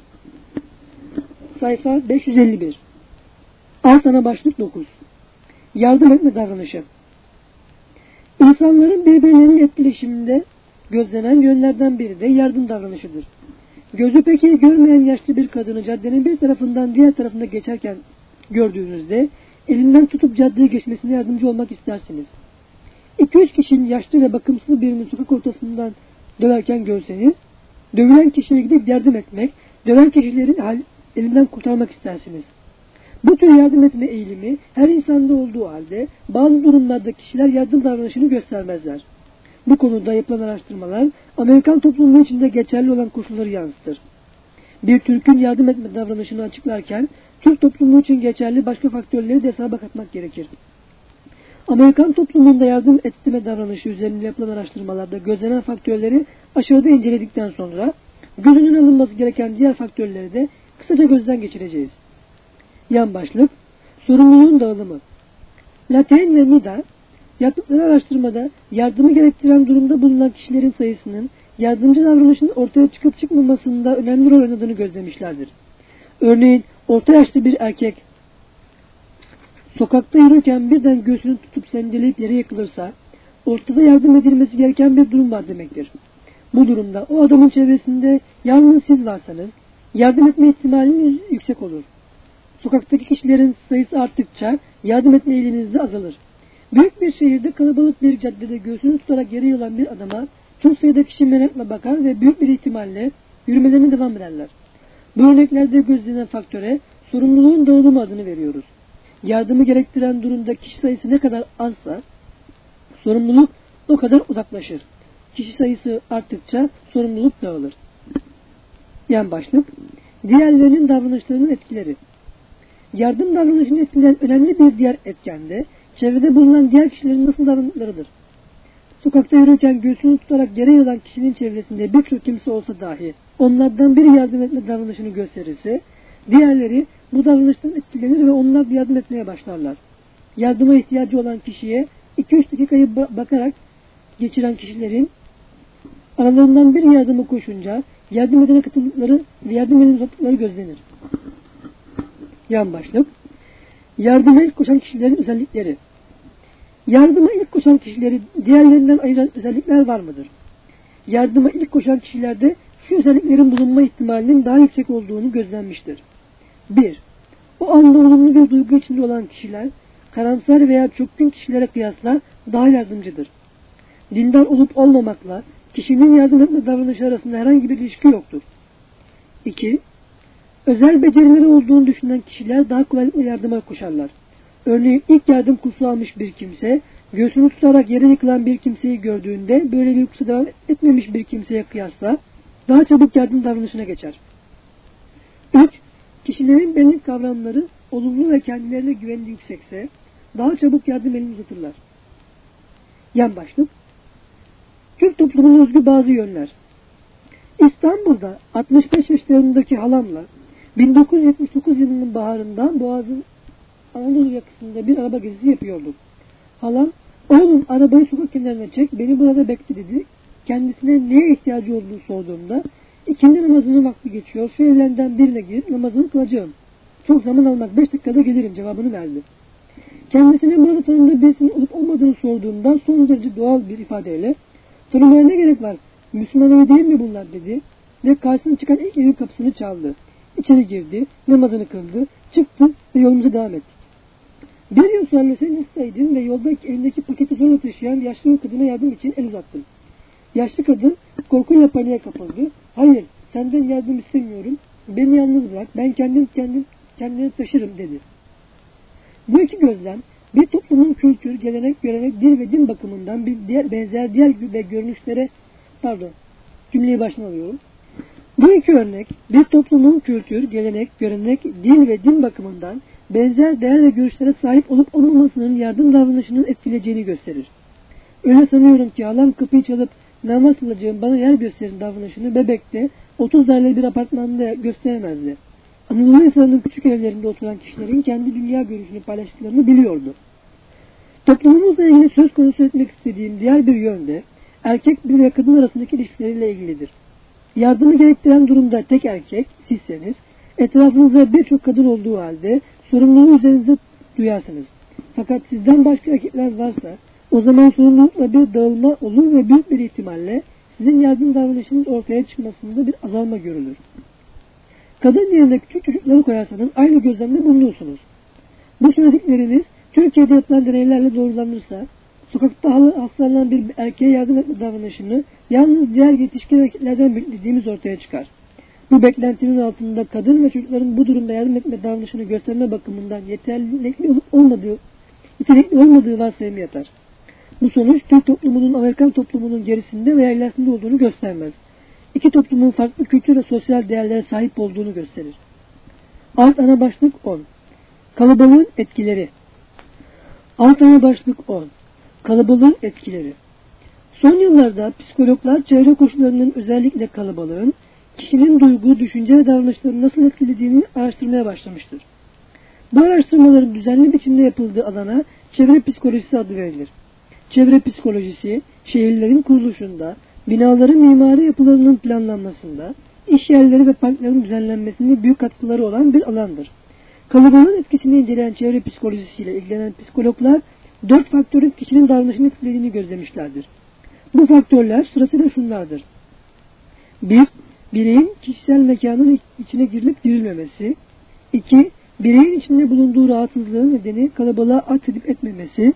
Sayfa 551. Alt ana başlık 9. Yardım etme davranışı. İnsanların birbirlerinin etkileşiminde gözlenen yönlerden biri de yardım davranışıdır. Gözü pek iyi görmeyen yaşlı bir kadını caddenin bir tarafından diğer tarafına geçerken gördüğünüzde elinden tutup caddeye geçmesine yardımcı olmak istersiniz. 2-3 kişinin yaşlı ve bakımsız birini sokak ortasından döverken görseniz, dövülen kişiye gidip yardım etmek, döven kişilerin elinden kurtarmak istersiniz. Bu tür yardım etme eğilimi her insanda olduğu halde bazı durumlarda kişiler yardım davranışını göstermezler. Bu konuda yapılan araştırmalar Amerikan toplumu içinde geçerli olan koşulları yansıtır. Bir Türk'ün yardım etme davranışını açıklarken Türk toplumu için geçerli başka faktörleri de hesaba katmak gerekir. Amerikan toplumunda yardım etme davranışı üzerinde yapılan araştırmalarda gözlenen faktörleri aşağıda inceledikten sonra göz önüne alınması gereken diğer faktörleri de kısaca gözden geçireceğiz. Yan başlık, sorumluluğun dağılımı. Laten ve Nida, yaptıkları araştırmada yardımı gerektiren durumda bulunan kişilerin sayısının yardımcı davranışının ortaya çıkıp çıkmamasında önemli rol oynadığını gözlemişlerdir. Örneğin orta yaşlı bir erkek sokakta yürürken birden göğsünü tutup sendeleyip yere yıkılırsa ortada yardım edilmesi gereken bir durum var demektir. Bu durumda o adamın çevresinde yalnız siz varsanız yardım etme ihtimaliniz yüksek olur. Sokaktaki kişilerin sayısı arttıkça yardım etme eğiliminiz de azalır. Büyük bir şehirde kalabalık bir caddede göğsünü tutarak yere yılan bir adama çok sayıda kişi merakla bakar ve büyük bir ihtimalle yürümelerine devam ederler. Bu örneklerde gözlenen faktöre sorumluluğun dağılımı adını veriyoruz. Yardımı gerektiren durumda kişi sayısı ne kadar azsa sorumluluk o kadar uzaklaşır. Kişi sayısı arttıkça sorumluluk dağılır. Yan başlık, diğerlerinin davranışlarının etkileri. Yardım davranışını etkileyen önemli bir diğer etken de çevrede bulunan diğer kişilerin nasıl davranışlarıdır. Sokakta yürürken göğsünü tutarak yere yılan kişinin çevresinde birçok kimse olsa dahi onlardan biri yardım etme davranışını gösterirse diğerleri bu davranıştan etkilenir ve onlar yardım etmeye başlarlar. Yardıma ihtiyacı olan kişiye 2-3 dakikayı bakarak geçiren kişilerin aralarından bir yardıma koşunca yardım edene katıldıkları ve yardım edene uzattıkları gözlenir. Yan başlık. Yardıma ilk koşan kişilerin özellikleri. Yardıma ilk koşan kişileri diğerlerinden ayıran özellikler var mıdır? Yardıma ilk koşan kişilerde şu özelliklerin bulunma ihtimalinin daha yüksek olduğunu gözlenmiştir. 1. O anda olumlu bir duygu içinde olan kişiler, karamsar veya çökkün kişilere kıyasla daha yardımcıdır. Dindar olup olmamakla kişinin yardım etme davranışı arasında herhangi bir ilişki yoktur. 2. Özel becerileri olduğunu düşünen kişiler daha kolaylıkla yardıma koşarlar. Örneğin ilk yardım kursu almış bir kimse, göğsünü tutarak yere yıkılan bir kimseyi gördüğünde böyle bir kursa devam etmemiş bir kimseye kıyasla daha çabuk yardım davranışına geçer. 3. Kişilerin benlik kavramları olumlu ve kendilerine güveni yüksekse daha çabuk yardım elini uzatırlar. Yan başlık. Türk toplumunun özgü bazı yönler. İstanbul'da 65 yaşlarındaki halamla 1979 yılının baharında Boğaz'ın Anadolu yakasında bir araba gezisi yapıyorduk. Halam, oğlum arabayı sokak kenarına çek, beni burada bekle dedi. Kendisine neye ihtiyacı olduğunu sorduğumda, ikindi namazının vakti geçiyor, şu evlerden birine girip namazını kılacağım. Çok zaman almaz, 5 dakikada gelirim cevabını verdi. Kendisine burada tanıdığı birisinin olup olmadığını sorduğumda son derece doğal bir ifadeyle, sormaya ne gerek var, Müslüman evi değil mi bunlar dedi ve karşısına çıkan ilk evin kapısını çaldı. İçeri girdi, namazını kıldı, çıktı ve yolumuza devam ettik. Bir yıl sonra Mesne'deydim ve yolda elindeki paketi zorla taşıyan yaşlı bir kadına yardım için el uzattım. Yaşlı kadın korkuyla paniğe kapıldı. Hayır, senden yardım istemiyorum, beni yalnız bırak, ben kendimi taşırım dedi. Bu iki gözlem bir toplumun kültür, gelenek, görenek, dil ve din bakımından benzer diğer ve görünüşlere cümleyi başına alıyorum. Bu iki örnek bir toplumun kültür, gelenek, görenek, dil ve din bakımından benzer değer ve görüşlere sahip olup olmamasının yardım davranışının etkileyeceğini gösterir. Öyle sanıyorum ki halam kapıyı çalıp namaz kılacağım bana yer gösterin davranışını Bebek'te 30 daireli bir apartmanda gösteremezdi. Anadolu insanının küçük evlerinde oturan kişilerin kendi dünya görüşünü paylaştıklarını biliyordu. Toplumumuzla ilgili söz konusu etmek istediğim diğer bir yönde erkek ve kadın arasındaki ilişkileriyle ilgilidir. Yardımı gerektiren durumda tek erkek sizseniz, etrafınızda birçok kadın olduğu halde sorumluluğu üzerinize duyarsınız. Fakat sizden başka erkekler varsa o zaman sorumlulukla bir dağılma olur ve büyük bir ihtimalle sizin yardım davranışınız ortaya çıkmasında bir azalma görülür. Kadın yerine küçük çocukları koyarsanız aynı gözlemde bulunursunuz. Bu söyledikleriniz Türkiye'de yapılan deneylerle doğrulanırsa sokakta hastalanan bir erkeğe yardım etme davranışını yalnız diğer yetişkin erkeklerden beklediğimiz ortaya çıkar. Bu beklentinin altında kadın ve çocukların bu durumda yardım etme davranışını gösterme bakımından yeterli olmadığı varsayımı yatar. Bu sonuç Türk toplumunun Amerikan toplumunun gerisinde veya ilerisinde olduğunu göstermez. İki toplumun farklı kültür ve sosyal değerlere sahip olduğunu gösterir. Alt ana başlık 10. Kalabalığın etkileri. Alt ana başlık 10. Kalabalığın etkileri. Son yıllarda psikologlar çevre koşullarının özellikle kalabalığın kişinin duygu, düşünce ve davranışlarını nasıl etkilediğini araştırmaya başlamıştır. Bu araştırmaların düzenli biçimde yapıldığı alana çevre psikolojisi adı verilir. Çevre psikolojisi, şehirlerin kuruluşunda, binaların mimari yapılarının planlanmasında, iş yerleri ve parkların düzenlenmesinde büyük katkıları olan bir alandır. Kalabalığın etkisini inceleyen çevre psikolojisiyle ilgilenen psikologlar 4 faktörün kişinin davranışını etkilediğini gözlemişlerdir. Bu faktörler sırasıyla şunlardır. 1. Bireyin kişisel mekanın içine girilip girilmemesi. 2. Bireyin içinde bulunduğu rahatsızlığın nedeni kalabalığa atfedip etmemesi.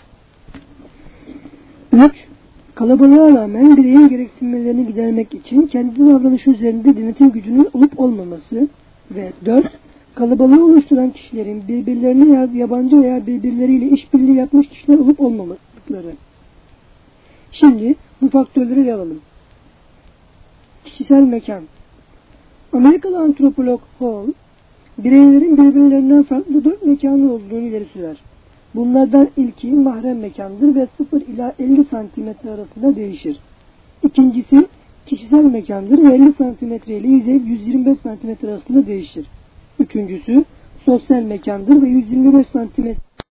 3. Kalabalığa rağmen bireyin gereksinmelerini gidermek için kendi davranışı üzerinde denetim gücünün olup olmaması. Ve 4. Kalabalığı oluşturan kişilerin birbirlerine yabancı veya birbirleriyle işbirliği yapmış kişiler olup olmamadıkları. Şimdi bu faktörleri ele alalım. Kişisel mekan. Amerikalı antropolog Hall, bireylerin birbirlerinden farklı 4 mekanı olduğunu ileri sürer. Bunlardan ilki mahrem mekandır ve 0 ila 50 santimetre arasında değişir. İkincisi kişisel mekandır ve 50 santimetre ile 125 santimetre arasında değişir. Üçüncüsü sosyal mekandır ve 125 santimetre